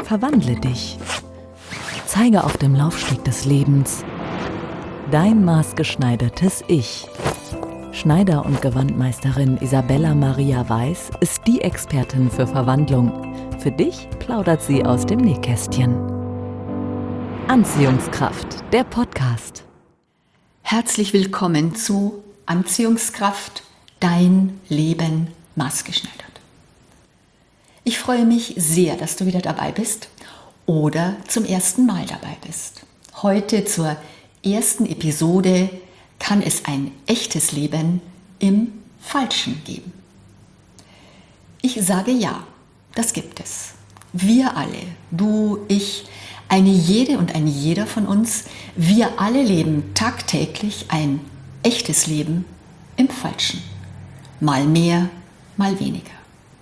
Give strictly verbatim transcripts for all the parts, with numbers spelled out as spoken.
Verwandle dich. Zeige auf dem Laufsteg des Lebens dein maßgeschneidertes Ich. Schneider- und Gewandmeisterin Isabella Maria Weiß ist die Expertin für Verwandlung. Für dich plaudert sie aus dem Nähkästchen. Anziehungskraft, der Podcast. Herzlich willkommen zu Anziehungskraft, dein Leben maßgeschneidert. Ich freue mich sehr, dass du wieder dabei bist oder zum ersten Mal dabei bist. Heute zur ersten Episode: Kann es ein echtes Leben im Falschen geben? Ich sage ja, das gibt es. Wir alle, du, ich, eine jede und ein jeder von uns, wir alle leben tagtäglich ein echtes Leben im Falschen. Mal mehr, mal weniger.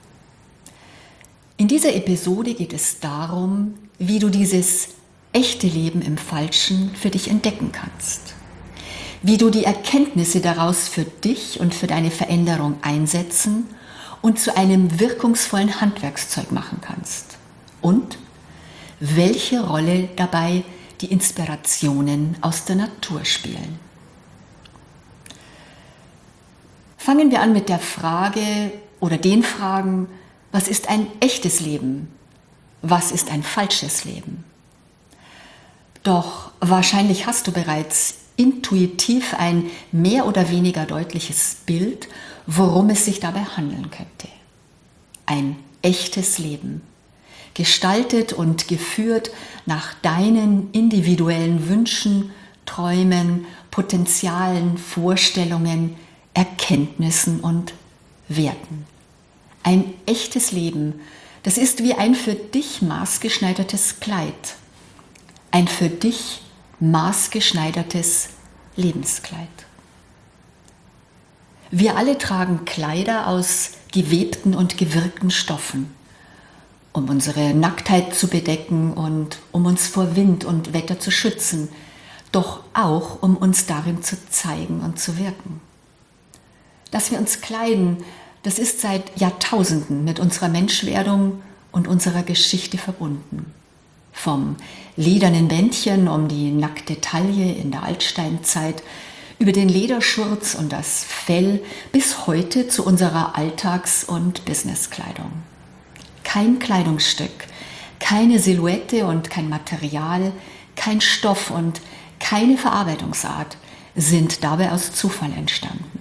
In dieser Episode geht es darum, wie du dieses echte Leben im Falschen für dich entdecken kannst. Wie du die Erkenntnisse daraus für dich und für deine Veränderung einsetzen und zu einem wirkungsvollen Handwerkszeug machen kannst. Und welche Rolle dabei die Inspirationen aus der Natur spielen. Fangen wir an mit der Frage oder den Fragen: Was ist ein echtes Leben? Was ist ein falsches Leben? Doch wahrscheinlich hast du bereits intuitiv ein mehr oder weniger deutliches Bild, worum es sich dabei handeln könnte. Ein echtes Leben, gestaltet und geführt nach deinen individuellen Wünschen, Träumen, Potenzialen, Vorstellungen, Erkenntnissen und Werten. Ein echtes Leben, das ist wie ein für dich maßgeschneidertes Kleid. Ein für dich maßgeschneidertes Lebenskleid. Wir alle tragen Kleider aus gewebten und gewirkten Stoffen, um unsere Nacktheit zu bedecken und um uns vor Wind und Wetter zu schützen, doch auch um uns darin zu zeigen und zu wirken. Dass wir uns kleiden, das ist seit Jahrtausenden mit unserer Menschwerdung und unserer Geschichte verbunden. Vom ledernen Bändchen um die nackte Taille in der Altsteinzeit, über den Lederschurz und das Fell bis heute zu unserer Alltags- und Businesskleidung. Kein Kleidungsstück, keine Silhouette und kein Material, kein Stoff und keine Verarbeitungsart sind dabei aus Zufall entstanden.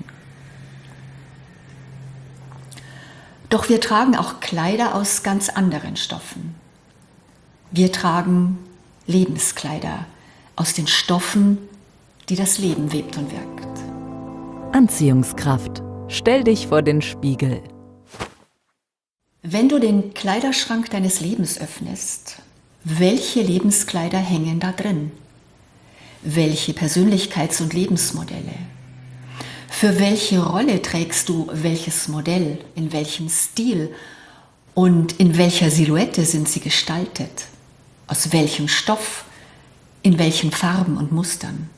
Doch wir tragen auch Kleider aus ganz anderen Stoffen. Wir tragen Lebenskleider aus den Stoffen, die das Leben webt und wirkt. Anziehungskraft. Stell dich vor den Spiegel. Wenn du den Kleiderschrank deines Lebens öffnest, welche Lebenskleider hängen da drin? Welche Persönlichkeits- und Lebensmodelle? Für welche Rolle trägst du welches Modell, in welchem Stil und in welcher Silhouette sind sie gestaltet? Aus welchem Stoff, in welchen Farben und Mustern?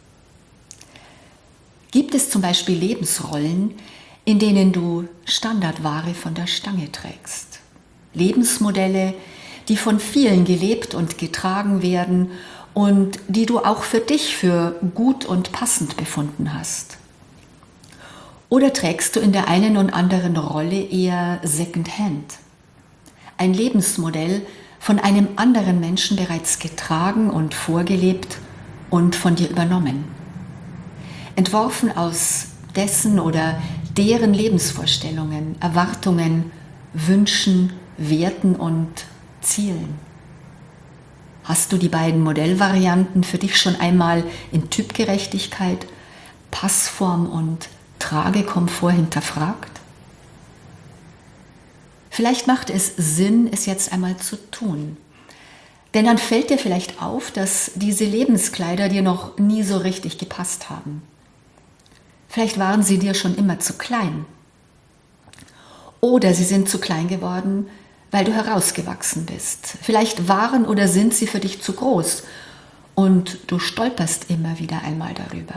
Gibt es zum Beispiel Lebensrollen, in denen du Standardware von der Stange trägst? Lebensmodelle, die von vielen gelebt und getragen werden und die du auch für dich für gut und passend befunden hast? Oder trägst du in der einen und anderen Rolle eher Secondhand? Ein Lebensmodell von einem anderen Menschen bereits getragen und vorgelebt und von dir übernommen. Entworfen aus dessen oder deren Lebensvorstellungen, Erwartungen, Wünschen, Werten und Zielen. Hast du die beiden Modellvarianten für dich schon einmal in Typgerechtigkeit, Passform und Tragekomfort hinterfragt? Vielleicht macht es Sinn, es jetzt einmal zu tun. Denn dann fällt dir vielleicht auf, dass diese Lebenskleider dir noch nie so richtig gepasst haben. Vielleicht waren sie dir schon immer zu klein. Oder sie sind zu klein geworden, weil du herausgewachsen bist. Vielleicht waren oder sind sie für dich zu groß und du stolperst immer wieder einmal darüber.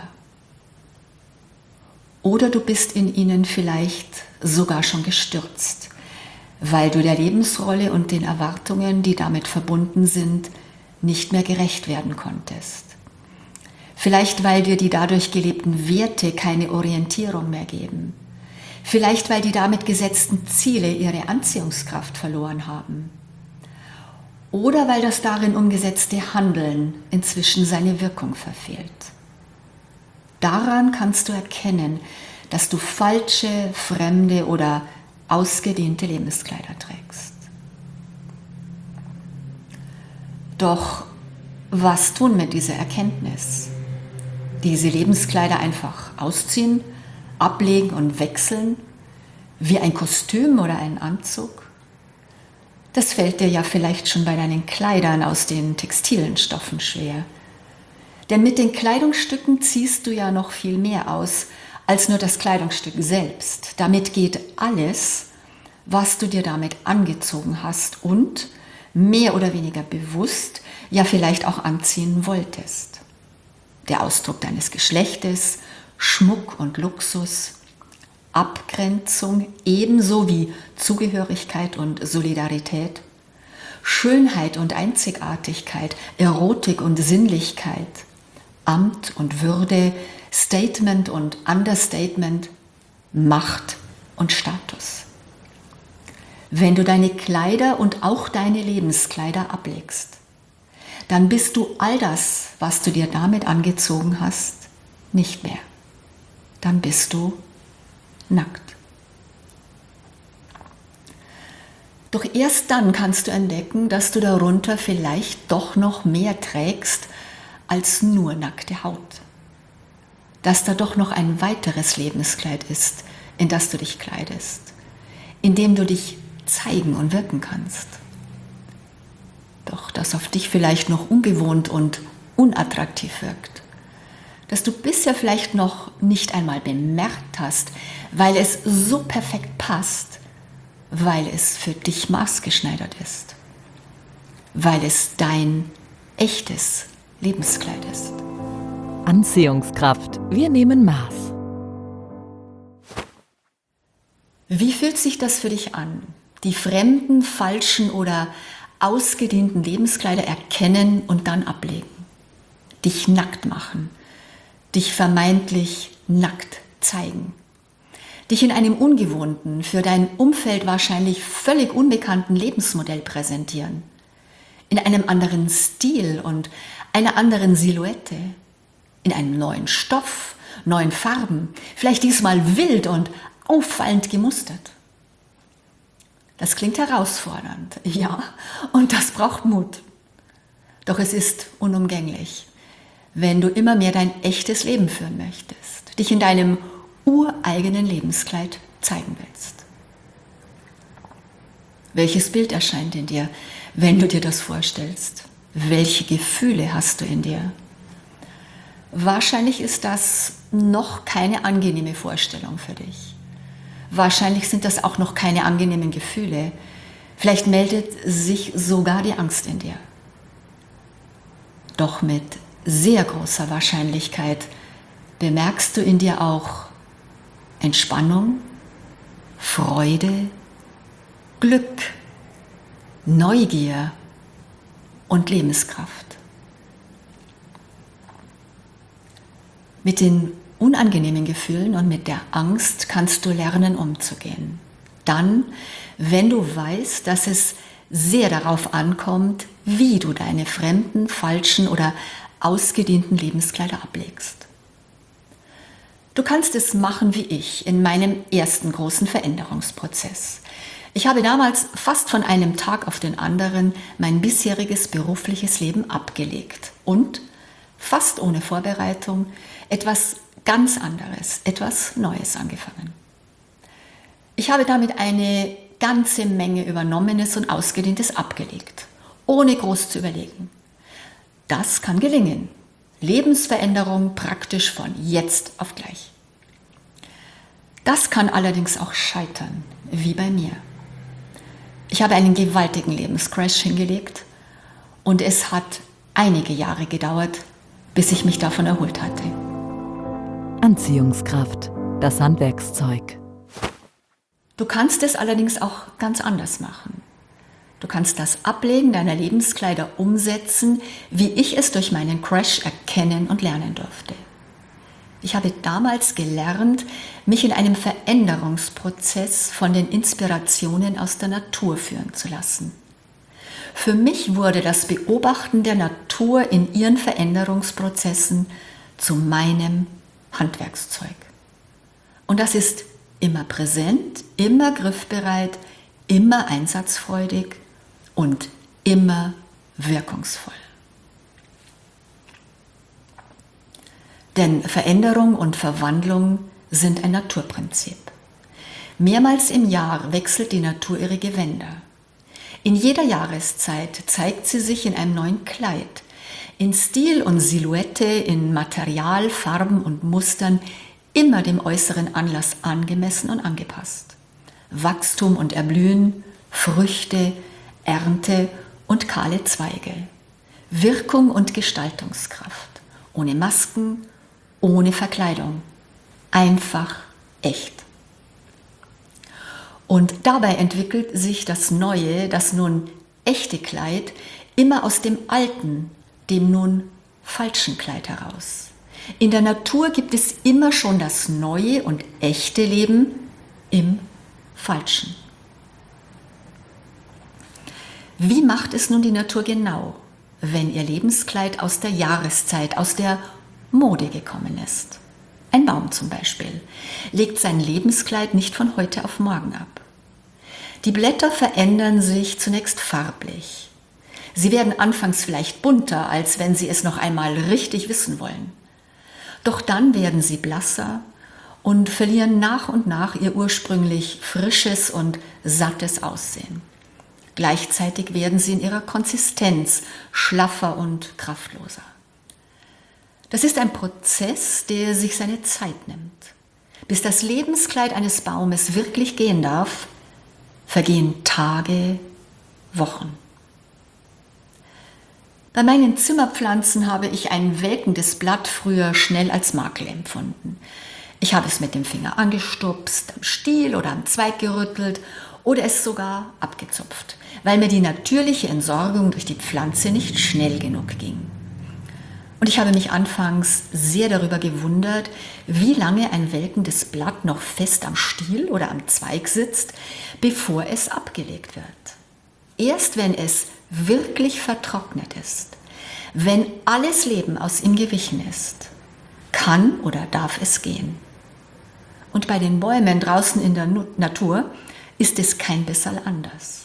Oder du bist in ihnen vielleicht sogar schon gestürzt, weil du der Lebensrolle und den Erwartungen, die damit verbunden sind, nicht mehr gerecht werden konntest. Vielleicht, weil dir die dadurch gelebten Werte keine Orientierung mehr geben. Vielleicht, weil die damit gesetzten Ziele ihre Anziehungskraft verloren haben. Oder weil das darin umgesetzte Handeln inzwischen seine Wirkung verfehlt. Daran kannst du erkennen, dass du falsche, fremde oder ausgedehnte Lebenskleider trägst. Doch was tun mit dieser Erkenntnis? Diese Lebenskleider einfach ausziehen, ablegen und wechseln, wie ein Kostüm oder ein Anzug? Das fällt dir ja vielleicht schon bei deinen Kleidern aus den textilen Stoffen schwer. Denn mit den Kleidungsstücken ziehst du ja noch viel mehr aus, als nur das Kleidungsstück selbst. Damit geht alles, was du dir damit angezogen hast und mehr oder weniger bewusst ja vielleicht auch anziehen wolltest. Der Ausdruck deines Geschlechtes, Schmuck und Luxus, Abgrenzung ebenso wie Zugehörigkeit und Solidarität, Schönheit und Einzigartigkeit, Erotik und Sinnlichkeit, Amt und Würde, Statement und Understatement, Macht und Status. Wenn du deine Kleider und auch deine Lebenskleider ablegst, dann bist du all das, was du dir damit angezogen hast, nicht mehr. Dann bist du nackt. Doch erst dann kannst du entdecken, dass du darunter vielleicht doch noch mehr trägst als nur nackte Haut. Dass da doch noch ein weiteres Lebenskleid ist, in das du dich kleidest, in dem du dich zeigen und wirken kannst. Doch das auf dich vielleicht noch ungewohnt und unattraktiv wirkt. Das du bisher vielleicht noch nicht einmal bemerkt hast, weil es so perfekt passt, weil es für dich maßgeschneidert ist, weil es dein echtes Lebenskleid ist. Anziehungskraft. Wir nehmen Maß. Wie fühlt sich das für dich an? Die fremden, falschen oder ausgedehnten Lebenskleider erkennen und dann ablegen. Dich nackt machen. Dich vermeintlich nackt zeigen. Dich in einem ungewohnten, für dein Umfeld wahrscheinlich völlig unbekannten Lebensmodell präsentieren. In einem anderen Stil und einer anderen Silhouette. In einem neuen Stoff, neuen Farben, vielleicht diesmal wild und auffallend gemustert. Das klingt herausfordernd, ja, und das braucht Mut. Doch es ist unumgänglich, wenn du immer mehr dein echtes Leben führen möchtest, dich in deinem ureigenen Lebenskleid zeigen willst. Welches Bild erscheint in dir, wenn du dir das vorstellst? Welche Gefühle hast du in dir? Wahrscheinlich ist das noch keine angenehme Vorstellung für dich. Wahrscheinlich sind das auch noch keine angenehmen Gefühle. Vielleicht meldet sich sogar die Angst in dir. Doch mit sehr großer Wahrscheinlichkeit bemerkst du in dir auch Entspannung, Freude, Glück, Neugier und Lebenskraft. Mit den unangenehmen Gefühlen und mit der Angst kannst du lernen, umzugehen. Dann, wenn du weißt, dass es sehr darauf ankommt, wie du deine fremden, falschen oder ausgedehnten Lebenskleider ablegst. Du kannst es machen wie ich in meinem ersten großen Veränderungsprozess. Ich habe damals fast von einem Tag auf den anderen mein bisheriges berufliches Leben abgelegt und fast ohne Vorbereitung etwas ganz anderes, etwas Neues angefangen. Ich habe damit eine ganze Menge Übernommenes und Ausgedehntes abgelegt, ohne groß zu überlegen. Das kann gelingen. Lebensveränderung praktisch von jetzt auf gleich. Das kann allerdings auch scheitern, wie bei mir. Ich habe einen gewaltigen Lebenscrash hingelegt und es hat einige Jahre gedauert, bis ich mich davon erholt hatte. Anziehungskraft, das Handwerkszeug. Du kannst es allerdings auch ganz anders machen. Du kannst das Ablegen deiner Lebenskleider umsetzen, wie ich es durch meinen Crash erkennen und lernen durfte. Ich habe damals gelernt, mich in einem Veränderungsprozess von den Inspirationen aus der Natur führen zu lassen. Für mich wurde das Beobachten der Natur in ihren Veränderungsprozessen zu meinem Handwerkszeug. Und das ist immer präsent, immer griffbereit, immer einsatzfreudig und immer wirkungsvoll. Denn Veränderung und Verwandlung sind ein Naturprinzip. Mehrmals im Jahr wechselt die Natur ihre Gewänder. In jeder Jahreszeit zeigt sie sich in einem neuen Kleid, in Stil und Silhouette, in Material, Farben und Mustern, immer dem äußeren Anlass angemessen und angepasst. Wachstum und Erblühen, Früchte, Ernte und kahle Zweige. Wirkung und Gestaltungskraft. Ohne Masken, ohne Verkleidung. Einfach echt. Und dabei entwickelt sich das neue, das nun echte Kleid immer aus dem alten, dem nun falschen Kleid heraus. In der Natur gibt es immer schon das neue und echte Leben im Falschen. Wie macht es nun die Natur genau, wenn ihr Lebenskleid aus der Jahreszeit, aus der Mode gekommen ist? Ein Baum zum Beispiel legt sein Lebenskleid nicht von heute auf morgen ab. Die Blätter verändern sich zunächst farblich. Sie werden anfangs vielleicht bunter, als wenn sie es noch einmal richtig wissen wollen. Doch dann werden sie blasser und verlieren nach und nach ihr ursprünglich frisches und sattes Aussehen. Gleichzeitig werden sie in ihrer Konsistenz schlaffer und kraftloser. Das ist ein Prozess, der sich seine Zeit nimmt. Bis das Lebenskleid eines Baumes wirklich gehen darf, vergehen Tage, Wochen. Bei meinen Zimmerpflanzen habe ich ein welkendes Blatt früher schnell als Makel empfunden. Ich habe es mit dem Finger angestupst, am Stiel oder am Zweig gerüttelt oder es sogar abgezupft, weil mir die natürliche Entsorgung durch die Pflanze nicht schnell genug ging. Und ich habe mich anfangs sehr darüber gewundert, wie lange ein welkendes Blatt noch fest am Stiel oder am Zweig sitzt, bevor es abgelegt wird. Erst wenn es wirklich vertrocknet ist, wenn alles Leben aus ihm gewichen ist, kann oder darf es gehen. Und bei den Bäumen draußen in der Natur ist es kein bisschen anders.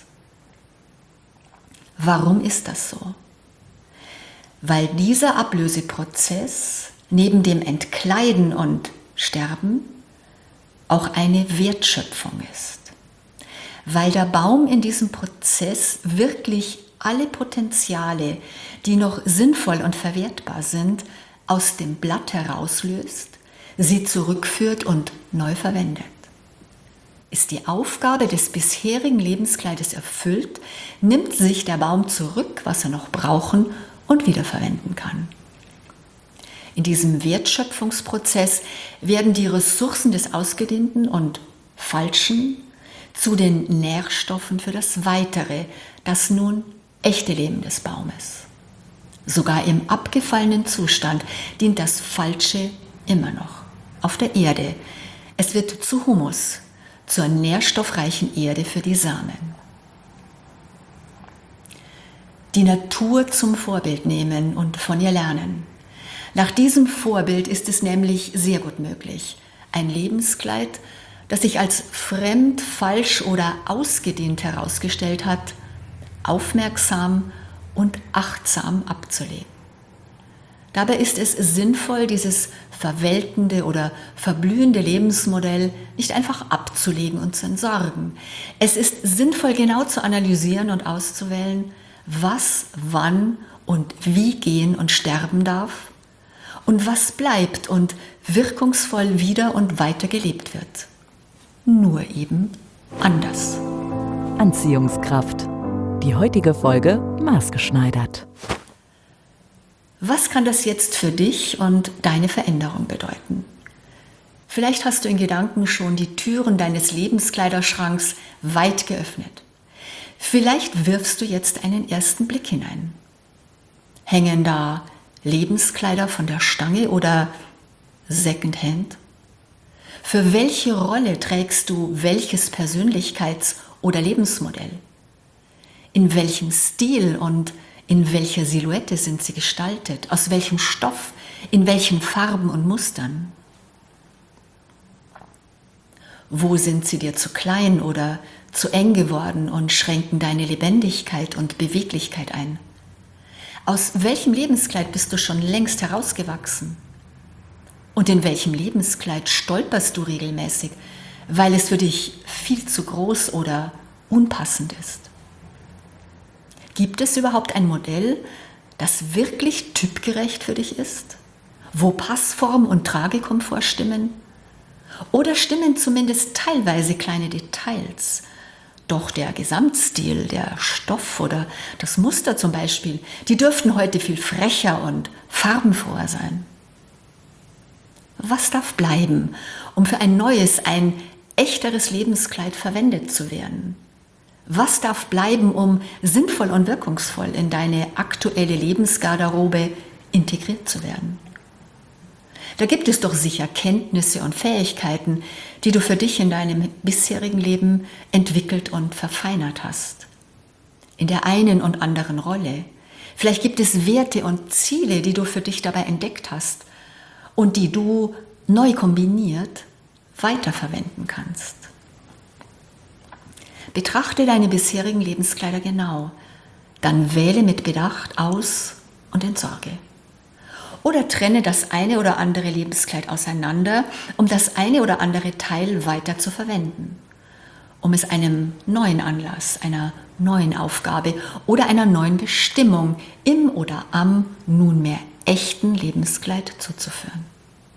Warum ist das so? Weil dieser Ablöseprozess neben dem Entkleiden und Sterben auch eine Wertschöpfung ist. Weil der Baum in diesem Prozess wirklich alle Potenziale, die noch sinnvoll und verwertbar sind, aus dem Blatt herauslöst, sie zurückführt und neu verwendet. Ist die Aufgabe des bisherigen Lebenskleides erfüllt, nimmt sich der Baum zurück, was er noch brauchen und wiederverwenden kann. In diesem Wertschöpfungsprozess werden die Ressourcen des Ausgedehnten und Falschen zu den Nährstoffen für das weitere, das nun echte Leben des Baumes. Sogar im abgefallenen Zustand dient das Falsche immer noch auf der Erde. Es wird zu Humus, zur nährstoffreichen Erde für die Samen. Die Natur zum Vorbild nehmen und von ihr lernen. Nach diesem Vorbild ist es nämlich sehr gut möglich, ein Lebenskleid, das sich als fremd, falsch oder ausgedehnt herausgestellt hat, aufmerksam und achtsam abzulegen. Dabei ist es sinnvoll, dieses verwelkende oder verblühende Lebensmodell nicht einfach abzulegen und zu entsorgen. Es ist sinnvoll, genau zu analysieren und auszuwählen, was, wann und wie gehen und sterben darf und was bleibt und wirkungsvoll wieder und weiter gelebt wird. Nur eben anders. Anziehungskraft. Die heutige Folge maßgeschneidert. Was kann das jetzt für dich und deine Veränderung bedeuten? Vielleicht hast du in Gedanken schon die Türen deines Lebenskleiderschranks weit geöffnet. Vielleicht wirfst du jetzt einen ersten Blick hinein. Hängen da Lebenskleider von der Stange oder Secondhand? Für welche Rolle trägst du welches Persönlichkeits- oder Lebensmodell? In welchem Stil und in welcher Silhouette sind sie gestaltet? Aus welchem Stoff? In welchen Farben und Mustern? Wo sind sie dir zu klein oder zu eng geworden und schränken deine Lebendigkeit und Beweglichkeit ein? Aus welchem Lebenskleid bist du schon längst herausgewachsen? Und in welchem Lebenskleid stolperst du regelmäßig, weil es für dich viel zu groß oder unpassend ist? Gibt es überhaupt ein Modell, das wirklich typgerecht für dich ist? Wo Passform und Tragekomfort stimmen? Oder stimmen zumindest teilweise kleine Details? Doch der Gesamtstil, der Stoff oder das Muster zum Beispiel, die dürften heute viel frecher und farbenfroher sein. Was darf bleiben, um für ein neues, ein echteres Lebenskleid verwendet zu werden? Was darf bleiben, um sinnvoll und wirkungsvoll in deine aktuelle Lebensgarderobe integriert zu werden? Da gibt es doch sicher Kenntnisse und Fähigkeiten, die du für dich in deinem bisherigen Leben entwickelt und verfeinert hast. In der einen und anderen Rolle. Vielleicht gibt es Werte und Ziele, die du für dich dabei entdeckt hast und die du neu kombiniert weiterverwenden kannst. Betrachte deine bisherigen Lebenskleider genau, dann wähle mit Bedacht aus und entsorge. Oder trenne das eine oder andere Lebenskleid auseinander, um das eine oder andere Teil weiter zu verwenden, um es einem neuen Anlass, einer neuen Aufgabe oder einer neuen Bestimmung im oder am nunmehr echten Lebenskleid zuzuführen.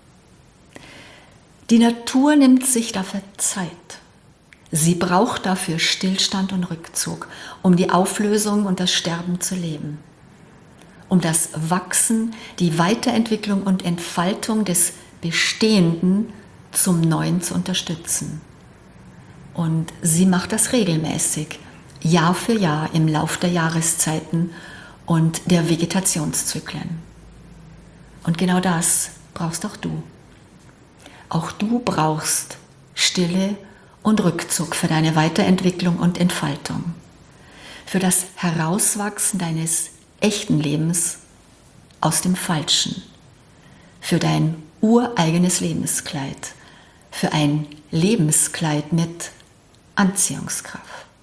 Die Natur nimmt sich dafür Zeit. Sie braucht dafür Stillstand und Rückzug, um die Auflösung und das Sterben zu leben. Um das Wachsen, die Weiterentwicklung und Entfaltung des Bestehenden zum Neuen zu unterstützen. Und sie macht das regelmäßig, Jahr für Jahr im Lauf der Jahreszeiten und der Vegetationszyklen. Und genau das brauchst auch du. Auch du brauchst Stille und Rückzug für deine Weiterentwicklung und Entfaltung, für das Herauswachsen deines echten Lebens aus dem Falschen, für dein ureigenes Lebenskleid, für ein Lebenskleid mit Anziehungskraft.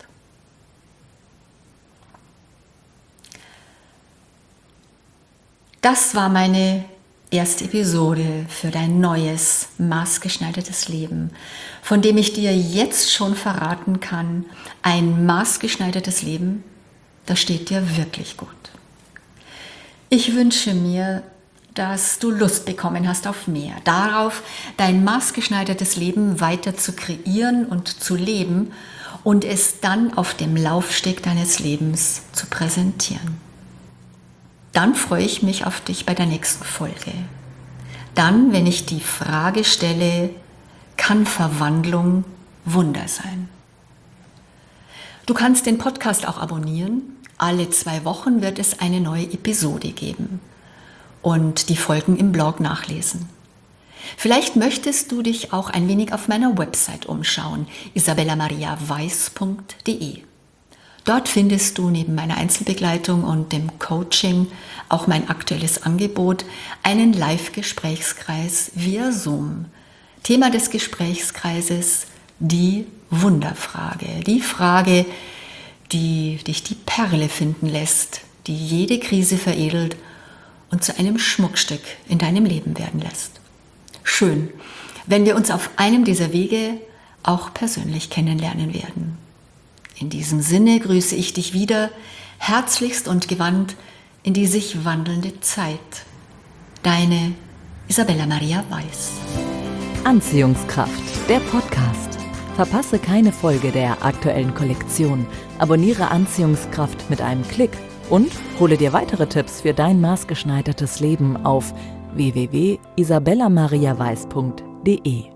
Das war meine erste Episode für dein neues, maßgeschneidertes Leben, von dem ich dir jetzt schon verraten kann, ein maßgeschneidertes Leben, das steht dir wirklich gut. Ich wünsche mir, dass du Lust bekommen hast auf mehr, darauf, dein maßgeschneidertes Leben weiter zu kreieren und zu leben und es dann auf dem Laufsteg deines Lebens zu präsentieren. Dann freue ich mich auf dich bei der nächsten Folge. Dann, wenn ich die Frage stelle, kann Verwandlung Wunder sein? Du kannst den Podcast auch abonnieren. Alle zwei Wochen wird es eine neue Episode geben und die Folgen im Blog nachlesen. Vielleicht möchtest du dich auch ein wenig auf meiner Website umschauen, isabella maria weiß punkt de. Dort findest du neben meiner Einzelbegleitung und dem Coaching auch mein aktuelles Angebot, einen Live-Gesprächskreis via Zoom. Thema des Gesprächskreises: die Wunderfrage, die Frage, die dich die Perle finden lässt, die jede Krise veredelt und zu einem Schmuckstück in deinem Leben werden lässt. Schön, wenn wir uns auf einem dieser Wege auch persönlich kennenlernen werden. In diesem Sinne grüße ich dich wieder herzlichst und gewandt in die sich wandelnde Zeit. Deine Isabella Maria Weiß. Anziehungskraft, der Podcast. Verpasse keine Folge der aktuellen Kollektion. Abonniere Anziehungskraft mit einem Klick und hole dir weitere Tipps für dein maßgeschneidertes Leben auf w w w punkt isabella maria weiß punkt de.